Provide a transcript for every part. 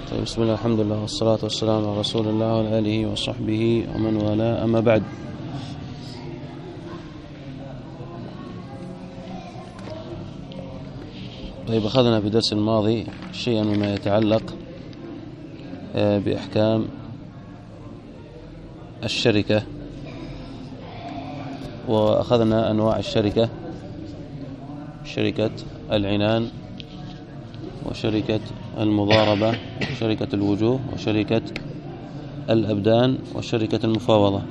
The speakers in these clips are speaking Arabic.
طيب، بسم الله الحمد لله والصلاة والسلام على رسول الله وعلى آله وصحبه ومن والاه، أما بعد. طيب، أخذنا في الدرس الماضي شيئا مما يتعلق بأحكام الشركة، وأخذنا أنواع الشركة: شركة العنان، وشركة المضاربة، وشركة الوجوه، وشركة الأبدان، وشركة المفاوضة.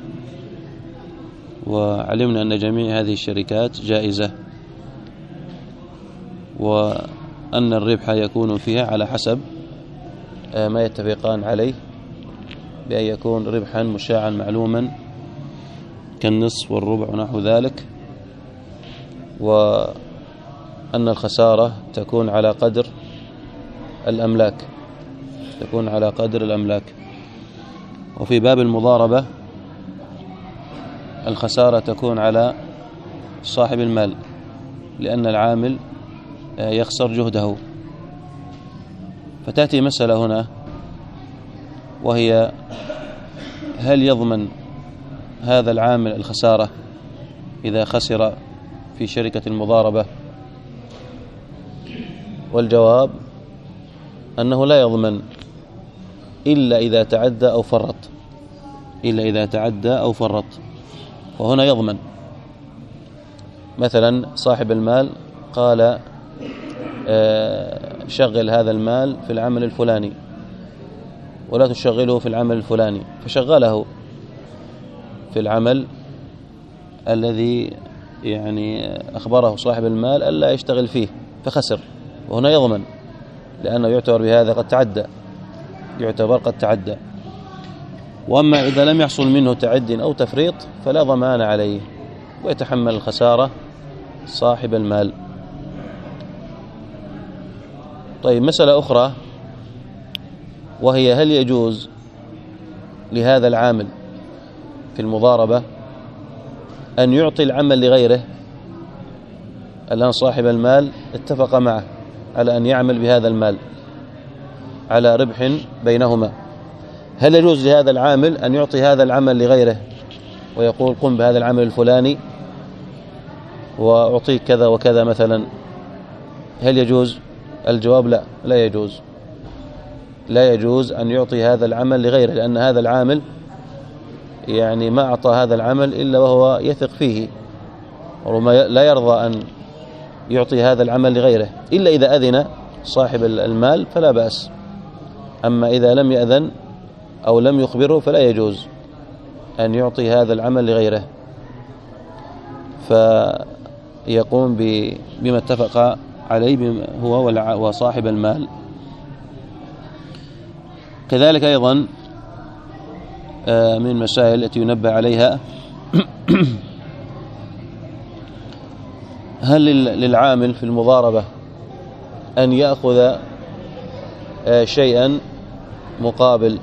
وعلمنا أن جميع هذه الشركات جائزة، وأن الربح يكون فيها على حسب ما يتفقان عليه، بأن يكون ربحا مشاعا معلوما كالنصف والربع ونحو ذلك، وأن الخسارة تكون على قدر الأملاك. وفي باب المضاربة الخسارة تكون على صاحب المال، لأن العامل يخسر جهده. فتأتي مسألة هنا، وهي: هل يضمن هذا العامل الخسارة إذا خسر في شركة المضاربة؟ والجواب أنه لا يضمن إلا إذا تعدى أو فرط. وهنا يضمن. مثلا صاحب المال قال: شغل هذا المال في العمل الفلاني ولا تشغله في العمل الفلاني، فشغله في العمل الذي أخبره صاحب المال ألا يشتغل فيه فخسر، وهنا يضمن، لأنه يعتبر بهذا قد تعدى. وأما إذا لم يحصل منه تعد أو تفريط فلا ضمان عليه، ويتحمل الخسارة صاحب المال. طيب، مسألة أخرى، وهي: هل يجوز لهذا العامل في المضاربة أن يعطي العمل لغيره؟ الآن صاحب المال اتفق معه على أن يعمل بهذا المال على ربح بينهما. هل يجوز لهذا العامل أن يعطي هذا العمل لغيره ويقول: قم بهذا العمل الفلاني وأعطيك كذا وكذا مثلا؟ هل يجوز؟ الجواب: لا، لا يجوز أن يعطي هذا العمل لغيره، لأن هذا العامل ما أعطى هذا العمل إلا وهو يثق فيه، وربما لا يرضى أن يعطي هذا العمل لغيره إلا إذا أذن صاحب المال فلا بأس. أما إذا لم يأذن أو لم يخبره فلا يجوز أن يعطي هذا العمل لغيره، فيقوم بما اتفق عليه هو وصاحب المال. كذلك أيضا من المسائل التي ينبه عليها: هل للعامل في المضاربة أن يأخذ شيئا مقابل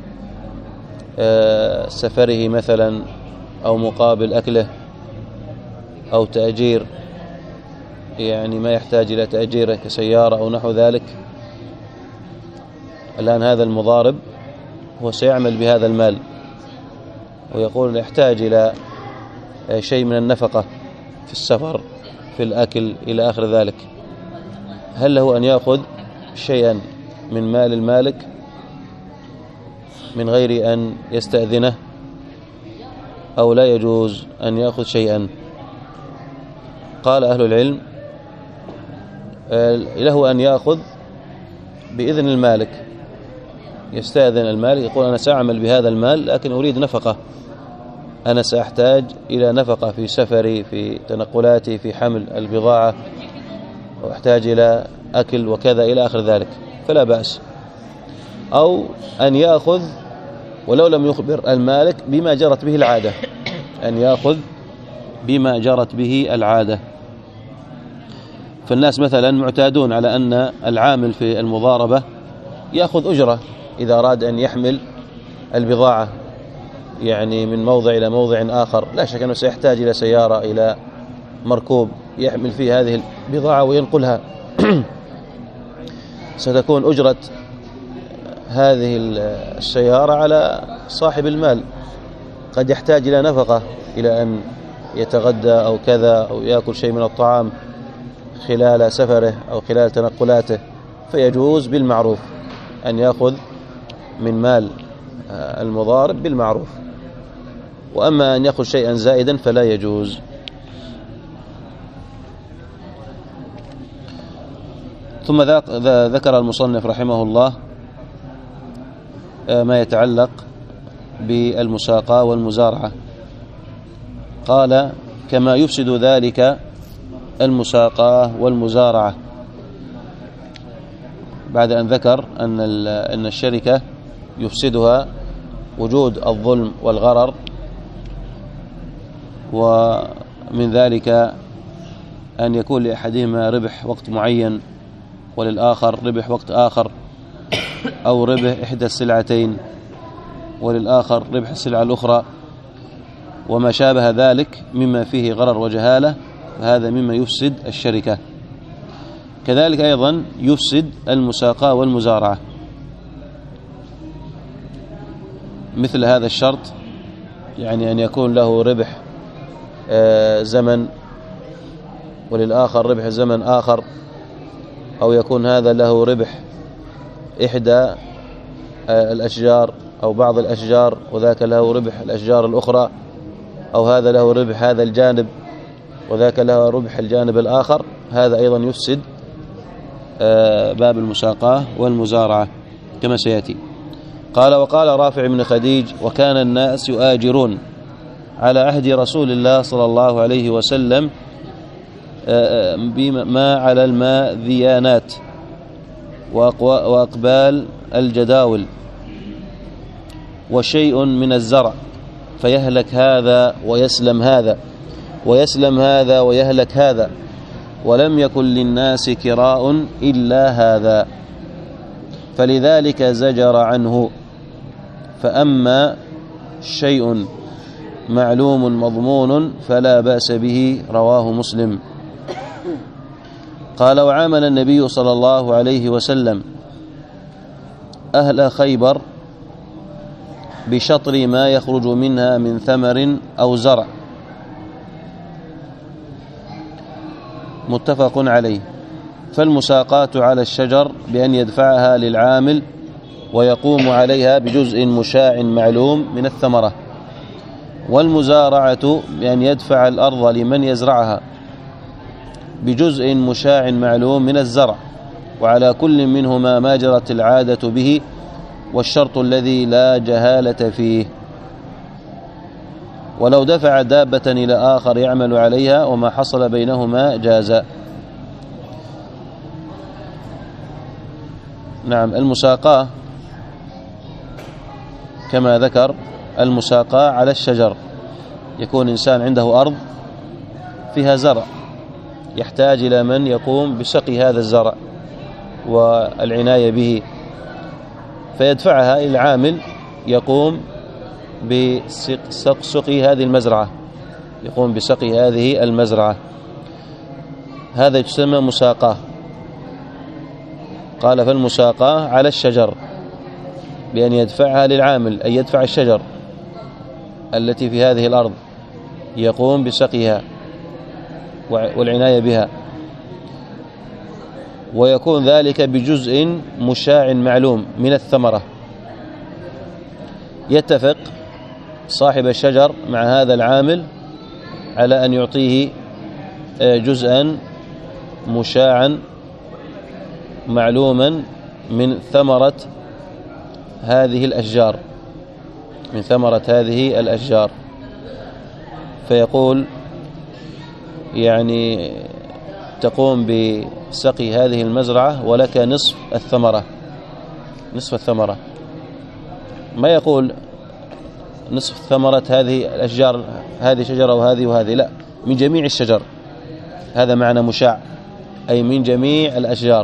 سفره مثلا، أو مقابل أكله، أو تأجير ما يحتاج إلى تأجيره كسيارة أو نحو ذلك؟ الآن هذا المضارب هو سيعمل بهذا المال ويقول يحتاج إلى شيء من النفقة في السفر، في الأكل، إلى آخر ذلك. هل له أن يأخذ شيئا من مال المالك من غير أن يستأذنه، أو لا يجوز أن يأخذ شيئا؟ قال أهل العلم: له أن يأخذ بإذن المالك، يستأذن المالك، يقول: أنا سأعمل بهذا المال لكن أريد نفقة، أنا سأحتاج إلى نفقة في سفري، في تنقلاتي، في حمل البضاعة، وأحتاج إلى أكل وكذا إلى آخر ذلك، فلا بأس. أو أن يأخذ ولو لم يخبر المالك بما جرت به العادة، أن يأخذ بما جرت به العادة. فالناس مثلا معتادون على أن العامل في المضاربة يأخذ أجرة إذا أراد أن يحمل البضاعة من موضع إلى موضع آخر. لا شك أنه سيحتاج إلى سيارة، إلى مركوب يحمل فيه هذه البضاعة وينقلها، ستكون أجرة هذه السيارة على صاحب المال، قد يحتاج إلى نفقة، إلى أن يتغدى أو كذا أو يأكل شيء من الطعام خلال سفره أو خلال تنقلاته، فيجوز بالمعروف أن يأخذ من مال المضارب بالمعروف. وأما أن يأخذ شيئا زائدا فلا يجوز. ثم ذكر المصنف رحمه الله ما يتعلق بالمساقاة والمزارعة. قال: كما يفسد ذلك المساقاة والمزارعة، بعد أن ذكر أن الشركة يفسدها وجود الظلم والغرر، ومن ذلك أن يكون لأحدهما ربح وقت معين وللآخر ربح وقت آخر، أو ربح إحدى السلعتين وللآخر ربح السلعة الأخرى، وما شابه ذلك مما فيه غرر وجهالة، فهذا مما يفسد الشركة. كذلك أيضا يفسد المساقاة والمزارعة، مثل هذا الشرط، يعني أن يكون له ربح زمن وللآخر ربح زمن آخر، أو يكون هذا له ربح إحدى الأشجار أو بعض الأشجار وذاك له ربح الأشجار الأخرى، أو هذا له ربح هذا الجانب وذاك له ربح الجانب الآخر، هذا أيضا يفسد باب المساقاة والمزارعة كما سيأتي. قال: وقال رافع بن خديج: وكان الناس يؤاجرون على عهد رسول الله صلى الله عليه وسلم بما على الماذيانات وأقبال الجداول وشيء من الزرع، فيهلك هذا ويسلم هذا، ويسلم هذا ويهلك هذا، ولم يكن للناس كراء إلا هذا، فلذلك زجر عنه. فأما شيء معلوم مضمون فلا بأس به. رواه مسلم. قال: وعامل النبي صلى الله عليه وسلم أهل خيبر بشطر ما يخرج منها من ثمر أو زرع، متفق عليه. فالمساقاة على الشجر بأن يدفعها للعامل ويقوم عليها بجزء مشاع معلوم من الثمرة، والمزارعة بأن يدفع الأرض لمن يزرعها بجزء مشاع معلوم من الزرع، وعلى كل منهما ما جرت العادة به، والشرط الذي لا جهالة فيه. ولو دفع دابة إلى آخر يعمل عليها وما حصل بينهما جاز. نعم، المساقاة كما ذكر، المساقاة على الشجر، يكون إنسان عنده أرض فيها زرع يحتاج إلى من يقوم بسقي هذا الزرع والعناية به، فيدفعها إلى العامل يقوم بسقي هذه المزرعة، يقوم بسقي هذه المزرعة، هذا يسمى مساقاة. قال: فالمساقاة على الشجر بأن يدفعها للعامل، أي يدفع الشجر التي في هذه الأرض يقوم بسقيها والعناية بها، ويكون ذلك بجزء مشاع معلوم من الثمرة. يتفق صاحب الشجر مع هذا العامل على أن يعطيه جزءا مشاعا معلوما من ثمرة هذه الأشجار، من ثمرة هذه الأشجار، فيقول يعني تقوم بسقي هذه المزرعة ولك نصف الثمرة، نصف الثمرة، ما يقول نصف ثمرة هذه الأشجار، هذه شجرة وهذه وهذه، لا، من جميع الشجر، هذا معنى مشاع، أي من جميع الأشجار،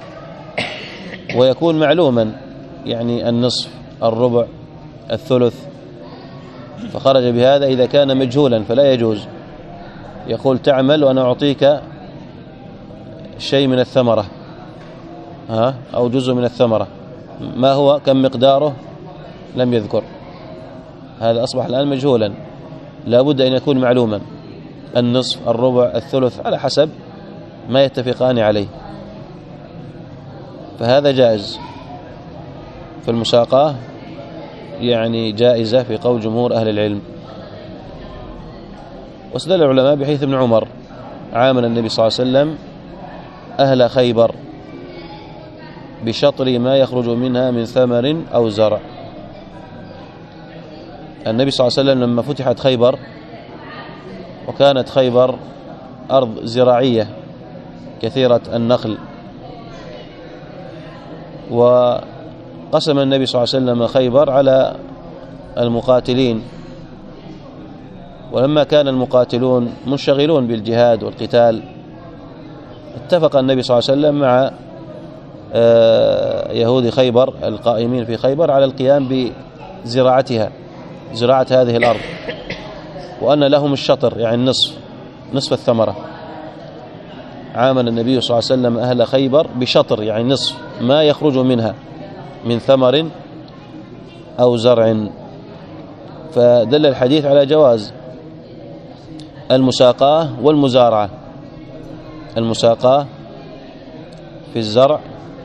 ويكون معلوما، يعني النصف، الربع، الثلث، فخرج بهذا إذا كان مجهولا فلا يجوز. يقول تعمل وأنا أعطيك شيء من الثمرة، أو جزء من الثمرة، ما هو كم مقداره لم يذكر، هذا أصبح الآن مجهولا، لا بد أن يكون معلوما، النصف الربع الثلث على حسب ما يتفقان عليه، فهذا جائز. فالمساقاة يعني جائزة في قول جمهور أهل العلم. واستدل العلماء بحديث ابن عمر عامل النبي صلى الله عليه وسلم أهل خيبر بشطر ما يخرج منها من ثمر أو زرع. النبي صلى الله عليه وسلم لما فتحت خيبر، وكانت خيبر أرض زراعية كثيرة النخل، وقسم النبي صلى الله عليه وسلم خيبر على المقاتلين، ولما كان المقاتلون منشغلون بالجهاد والقتال اتفق النبي صلى الله عليه وسلم مع يهود خيبر القائمين في خيبر على القيام بزراعتها، زراعة هذه الأرض، وأن لهم الشطر يعني نصف الثمرة. عامل النبي صلى الله عليه وسلم أهل خيبر بشطر يعني نصف ما يخرج منها من ثمر أو زرع. فدل الحديث على جواز المساقاة والمزارعة، المساقاة في الزرع،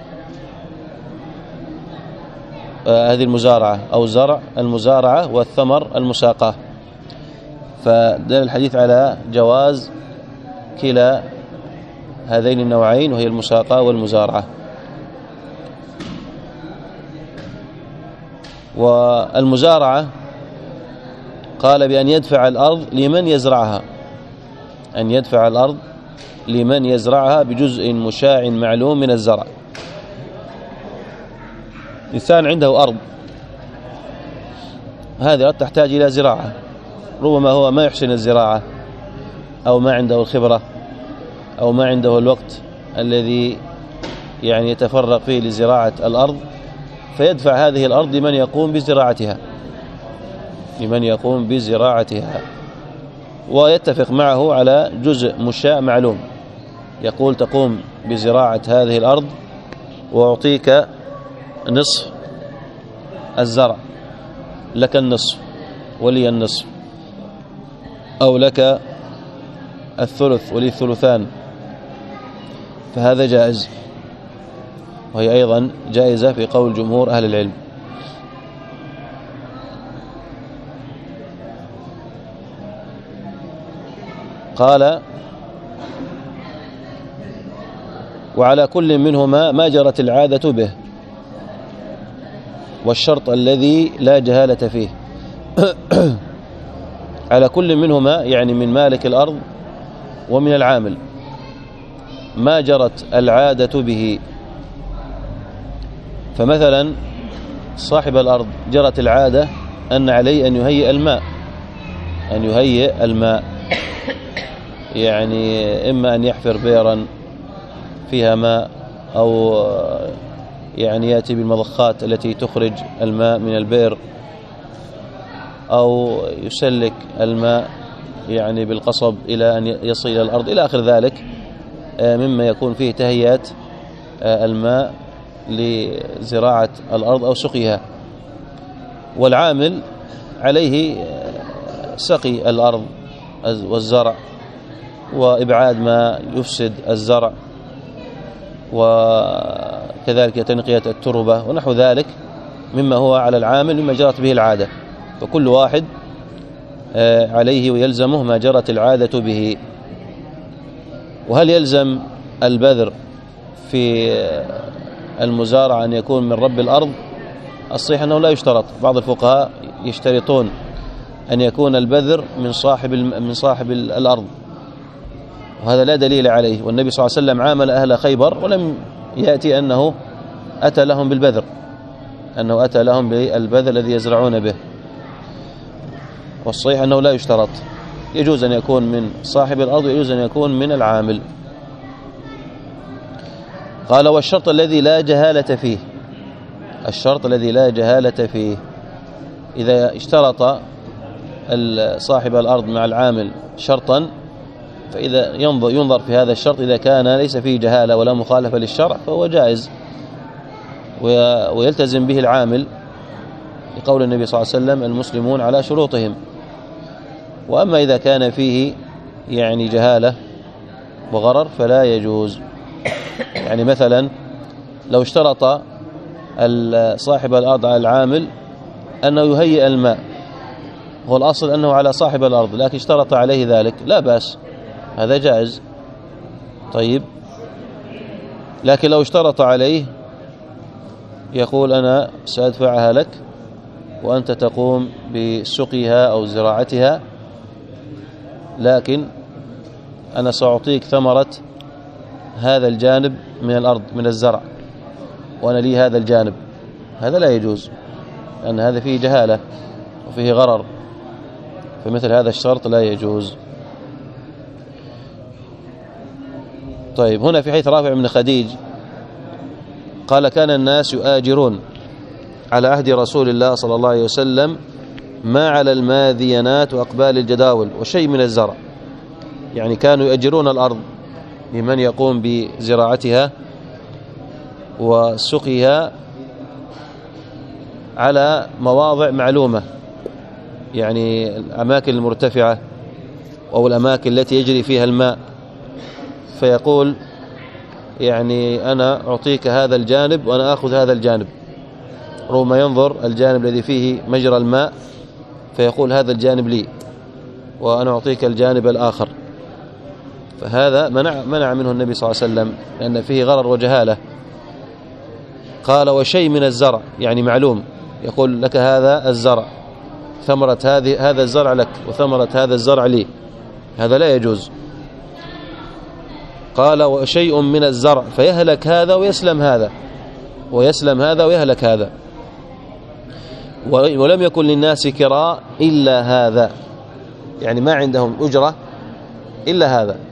هذه المزارعة أو زرع المزارعة، والثمر المساقاة. فدل الحديث على جواز كلا هذين النوعين، وهي المساقاة والمزارعة. والمزارعة قال بأن يدفع الأرض لمن يزرعها، أن يدفع الأرض لمن يزرعها بجزء مشاع معلوم من الزرع. إنسان عنده أرض، هذه الأرض تحتاج إلى زراعة، ربما هو ما يحسن الزراعة أو ما عنده الخبرة أو ما عنده الوقت الذي يعني يتفرغ فيه لزراعة الأرض، فيدفع هذه الأرض لمن يقوم بزراعتها، لمن يقوم بزراعتها، ويتفق معه على جزء مشاع معلوم، يقول تقوم بزراعة هذه الأرض وأعطيك نصف الزرع، لك النصف ولي النصف، أو لك الثلث ولي الثلثان، فهذا جائز، وهي أيضا جائزة في قول جمهور أهل العلم. قال وعلى كل منهما ما جرت العادة به، والشرط الذي لا جهالة فيه. على كل منهما يعني من مالك الأرض ومن العامل ما جرت العادة به. فمثلا صاحب الأرض جرت العادة أن عليه أن يهيئ الماء، أن يهيئ الماء، يعني إما أن يحفر بئرا فيها ماء، أو يعني يأتي بالمضخات التي تخرج الماء من البئر، أو يسلك الماء يعني بالقصب إلى أن يصل إلى الأرض إلى آخر ذلك، مما يكون فيه تهيئة الماء لزراعة الأرض أو سقيها. والعامل عليه سقي الأرض والزرع، وإبعاد ما يفسد الزرع، وكذلك تنقية التربة ونحو ذلك مما هو على العامل مما جرت به العادة، فكل واحد عليه ويلزمه ما جرت العادة به. وهل يلزم البذر في المزارع أن يكون من رب الأرض؟ الصحيح أنه لا يشترط، بعض الفقهاء يشترطون أن يكون البذر من صاحب الأرض، وهذا لا دليل عليه. والنبي صلى الله عليه وسلم عامل أهل خيبر ولم يأتي أنه أتى لهم بالبذر، أنه أتى لهم بالبذر الذي يزرعون به، والصحيح أنه لا يشترط، يجوز أن يكون من صاحب الأرض ويجوز أن يكون من العامل. قال والشرط الذي لا جهالة فيه، الشرط الذي لا جهالة فيه، إذا اشترط صاحب الأرض مع العامل شرطا، فإذا ينظر في هذا الشرط إذا كان ليس فيه جهالة ولا مخالفة للشرع فهو جائز، ويلتزم به العامل، لقول النبي صلى الله عليه وسلم: المسلمون على شروطهم. وأما إذا كان فيه يعني جهالة وغرر فلا يجوز. يعني مثلا لو اشترط صاحب الأرض على العامل أنه يهيئ الماء، هو الأصل أنه على صاحب الأرض، لكن اشترط عليه ذلك، لا بأس، هذا جائز. طيب، لكن لو اشترط عليه يقول: أنا سأدفعها لك وأنت تقوم بسقيها أو زراعتها، لكن أنا سأعطيك ثمرة هذا الجانب من الأرض من الزرع، وأنا لي هذا الجانب، هذا لا يجوز، لأن هذا فيه جهالة وفيه غرر، فمثل هذا الشرط لا يجوز. طيب، هنا في حديث رافع بن خديج قال: كان الناس يؤاجرون على عهد رسول الله صلى الله عليه وسلم ما على الماذينات وأقبال الجداول وشيء من الزرع. يعني كانوا يؤجرون الأرض لمن يقوم بزراعتها وسقيها على مواضع معلومة، يعني الأماكن المرتفعة أو الأماكن التي يجري فيها الماء، فيقول: يعني أنا أعطيك هذا الجانب وأنا أخذ هذا الجانب، ربما ينظر الجانب الذي فيه مجرى الماء فيقول: هذا الجانب لي وأنا أعطيك الجانب الآخر. فهذا منع منه النبي صلى الله عليه وسلم، لأن فيه غرر وجهالة. قال: وشيء من الزرع، يعني معلوم، يقول لك: هذا الزرع، ثمرة هذا الزرع لك وثمرة هذا الزرع لي، هذا لا يجوز. قال: وشيء من الزرع، فيهلك هذا ويسلم هذا، ويسلم هذا ويهلك هذا. ولم يكن للناس كراء إلا هذا، يعني ما عندهم أجرة إلا هذا،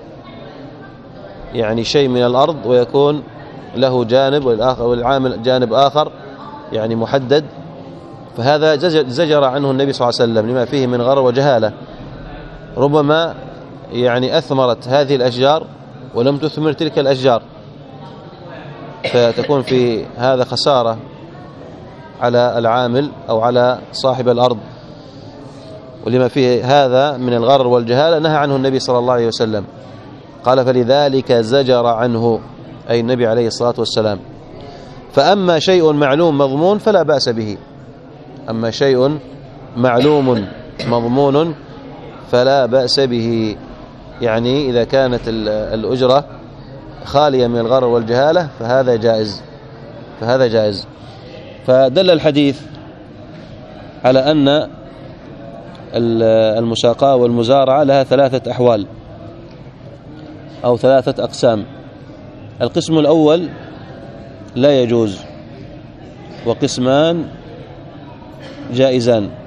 يعني شيء من الأرض ويكون له جانب والعامل جانب آخر، يعني محدد. فهذا زجر عنه النبي صلى الله عليه وسلم لما فيه من غرر وجهالة. ربما يعني أثمرت هذه الأشجار ولم تثمر تلك الأشجار، فتكون في هذا خسارة على العامل أو على صاحب الأرض. ولما فيه هذا من الغرر والجهالة نهى عنه النبي صلى الله عليه وسلم. قال: فلذلك زجر عنه، أي النبي عليه الصلاة والسلام. فأما شيء معلوم مضمون فلا بأس به، أما شيء معلوم مضمون فلا بأس به، يعني إذا كانت الأجرة خالية من الغرر والجهالة فهذا جائز. فدل الحديث على أن المساقاة والمزارعة لها 3 أحوال أو 3 أقسام. القسم الأول لا يجوز، وقسمان جائزان.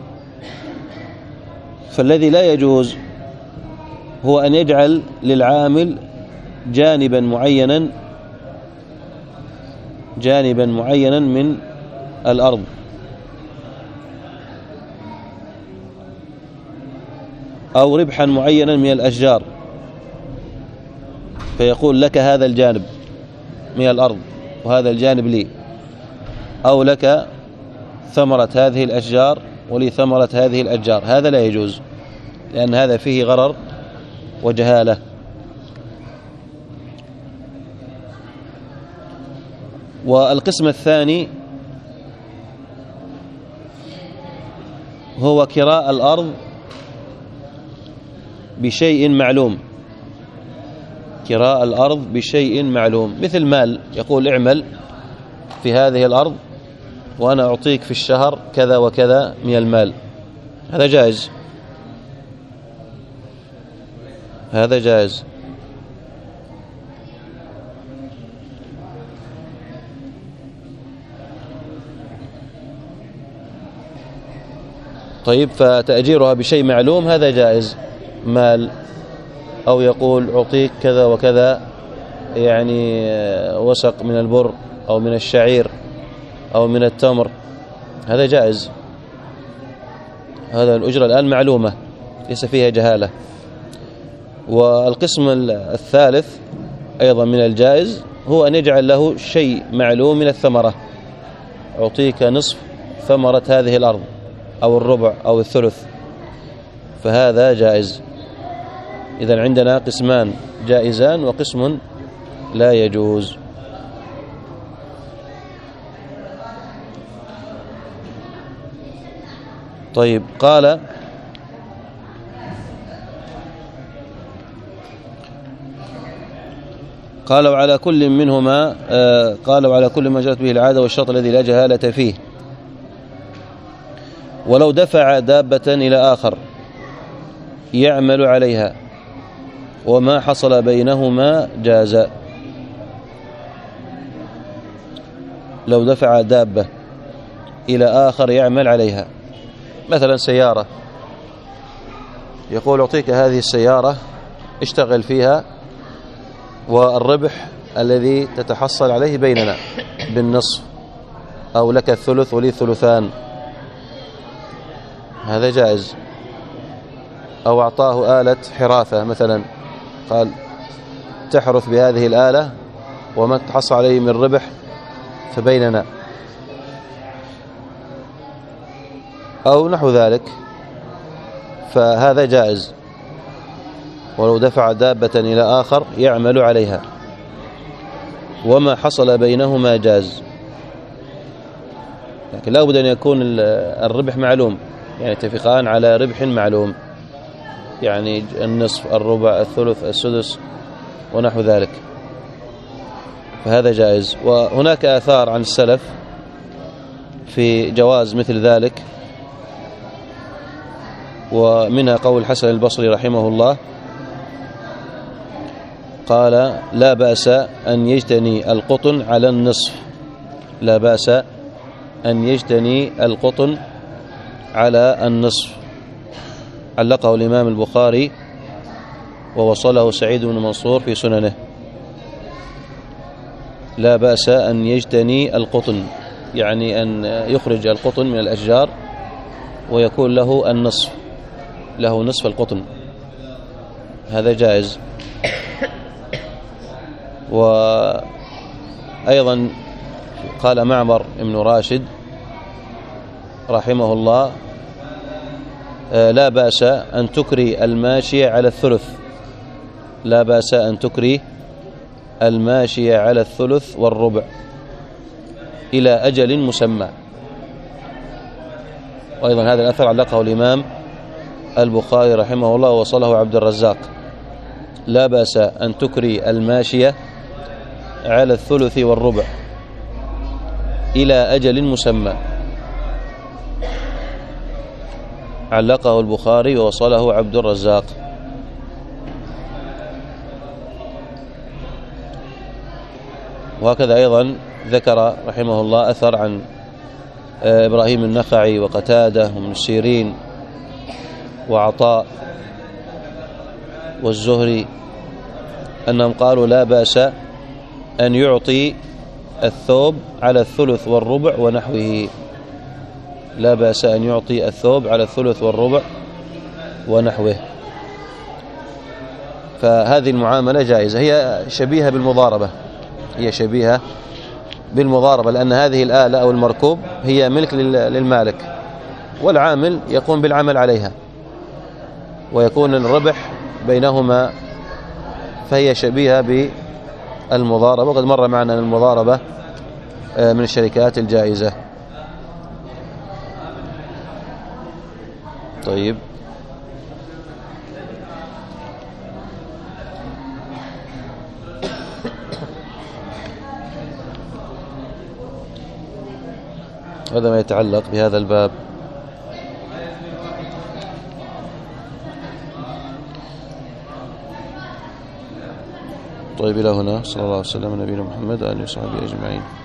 فالذي لا يجوز هو أن يجعل للعامل جانبا معينا من الأرض، أو ربحا معينا من الأشجار، فيقول: لك هذا الجانب من الأرض وهذا الجانب لي، أو لك ثمرة هذه الأشجار ولي ثمرة هذه الأشجار. هذا لا يجوز، لأن هذا فيه غرر وجهالة. والقسم الثاني هو كراء الأرض بشيء معلوم، كراء الأرض بشيء معلوم، مثل مال، يقول: اعمل في هذه الأرض وأنا أعطيك في الشهر كذا وكذا من المال. هذا جائز، هذا جائز. طيب، فتأجيرها بشيء معلوم هذا جائز، مال، أو يقول: أعطيك كذا وكذا، يعني وسق من البر أو من الشعير أو من التمر، هذا جائز. هذا الأجرة الآن معلومة ليس فيها جهالة. والقسم الثالث أيضا من الجائز هو أن يجعل له شيء معلوم من الثمرة، أعطيك نصف ثمرة هذه الأرض أو الربع أو الثلث، فهذا جائز. إذن عندنا قسمان جائزان وقسم لا يجوز. طيب، قال وعلى كل منهما وعلى كل ما جرت به العادة والشرط الذي لا جهالة فيه. ولو دفع دابة إلى آخر يعمل عليها وما حصل بينهما جاز. لو دفع دابة إلى آخر يعمل عليها، مثلا سيارة، يقول أعطيك هذه السيارة اشتغل فيها، والربح الذي تتحصل عليه بيننا بالنصف، أو لك الثلث ولي الثلثان، هذا جائز. أو أعطاه آلة حراثة مثلا، قال تحرث بهذه الآلة وما تحصل عليه من ربح فبيننا، أو نحو ذلك، فهذا جائز. ولو دفع دابة إلى آخر يعمل عليها وما حصل بينهما جاز، لكن لا بد أن يكون الربح معلوم، يعني يتفقان على ربح معلوم، يعني النصف، الربع، الثلث، السدس ونحو ذلك، فهذا جائز. وهناك آثار عن السلف في جواز مثل ذلك، ومنها قول الحسن البصري رحمه الله، قال لا بأس أن يجتني القطن على النصف، لا بأس أن يجتني القطن على النصف، علقه الإمام البخاري ووصله سعيد بن منصور في سننه. لا بأس أن يجتني القطن، يعني أن يخرج القطن من الأشجار ويكون له النصف، له نصف القطن، هذا جائز. وأيضا قال معمر بن راشد رحمه الله لا بأس أن تكري الماشية على الثلث، لا بأس أن تكري الماشية على الثلث والربع إلى أجل مسمى. وأيضا هذا الأثر علقه الإمام البخاري رحمه الله ووصله عبد الرزاق، لا بأس أن تكري الماشية على الثلث والربع إلى أجل مسمى، علقه البخاري ووصله عبد الرزاق. وهكذا أيضا ذكر رحمه الله أثر عن إبراهيم النخعي وقتادة ومن السيرين وعطاء والزهري أنهم قالوا لا بأس أن يعطي الثوب على الثلث والربع ونحوه، لا بأس أن يعطي الثوب على الثلث والربع ونحوه، فهذه المعاملة جائزة، هي شبيهة بالمضاربة، هي شبيهة بالمضاربة، لأن هذه الآلة أو المركوب هي ملك للمالك، والعامل يقوم بالعمل عليها، ويكون الربح بينهما، فهي شبيهة بالمضاربة. وقد مر معنا أن المضاربة من الشركات الجائزة. طيب، هذا ما يتعلق بهذا الباب. طيب، إلى هنا، صلى الله عليه وسلم على نبينا محمد وآله وصحبه أجمعين.